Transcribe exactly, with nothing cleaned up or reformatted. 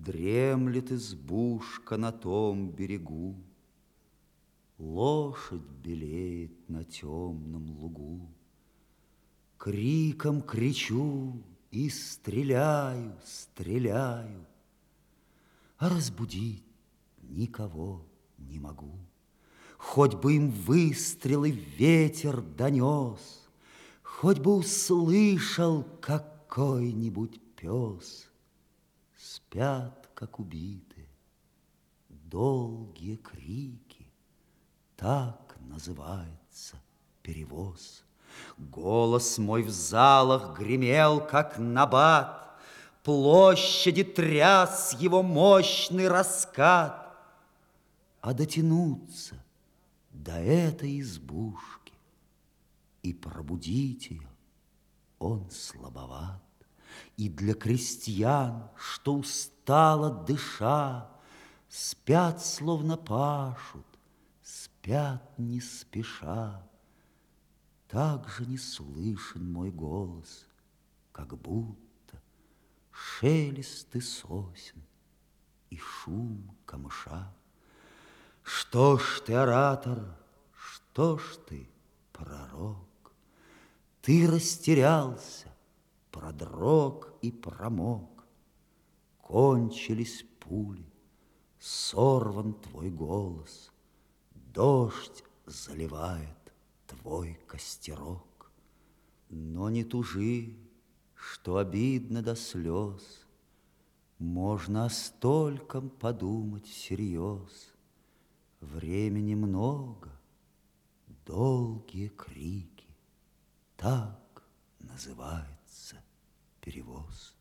Дремлет избушка на том берегу, лошадь белеет на темном лугу. Криком кричу и стреляю, стреляю, а разбудить никого не могу. Хоть бы им выстрелы ветер донес, хоть бы услышал какой-нибудь пес. Спят, как убитые, долгие крики, так называется перевоз. Голос мой в залах гремел, как набат, площади тряс его мощный раскат. А дотянуться до этой избушки и пробудить ее он слабоват. И для крестьян, что устало дыша, спят, словно пашут, спят не спеша. Так же не слышен мой голос, как будто шелесты сосен и шум камыша. Что ж ты, оратор, что ж ты, пророк? Ты растерялся, продрог и промок. Кончились пули, сорван твой голос, дождь заливает твой костерок. Но не тужи, что обидно до слез, можно о стольком подумать всерьез. Времени много, долгие крики, так называется перевоз.